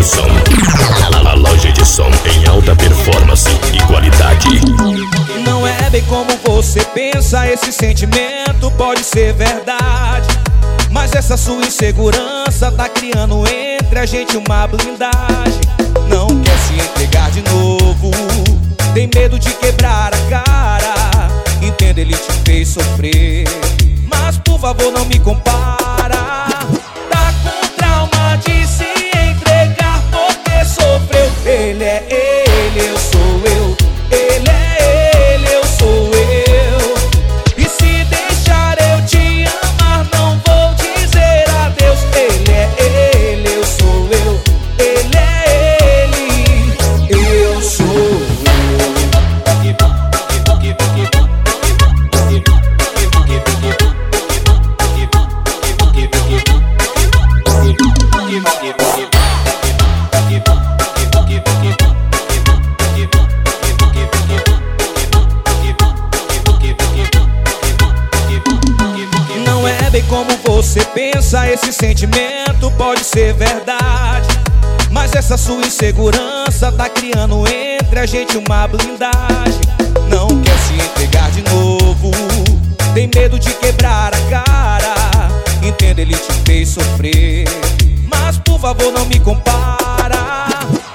som. A loja de som em alta performance e qualidade. Não é bem como você pensa, esse sentimento pode ser verdade, mas essa sua insegurança tá criando entre a gente uma blindagem. Não quer se entregar de novo, tem medo de quebrar a cara. Entenda, ele te fez sofrer, mas por favor não me compara. Tá com trauma de se entregar porque sofreu. Ele é ele, eu sou eu. Ele é ele, eu sou eu. E se deixar eu te amar, não vou dizer adeus. Ele é ele, eu sou eu. Ele é ele, eu sou eu. Não é bem como você pensa, esse sentimento pode ser verdade, mas essa sua insegurança tá criando entre a gente uma blindagem. Não quer se entregar de novo, tem medo de quebrar a cara. Entenda, ele te fez sofrer, mas por favor não me compara.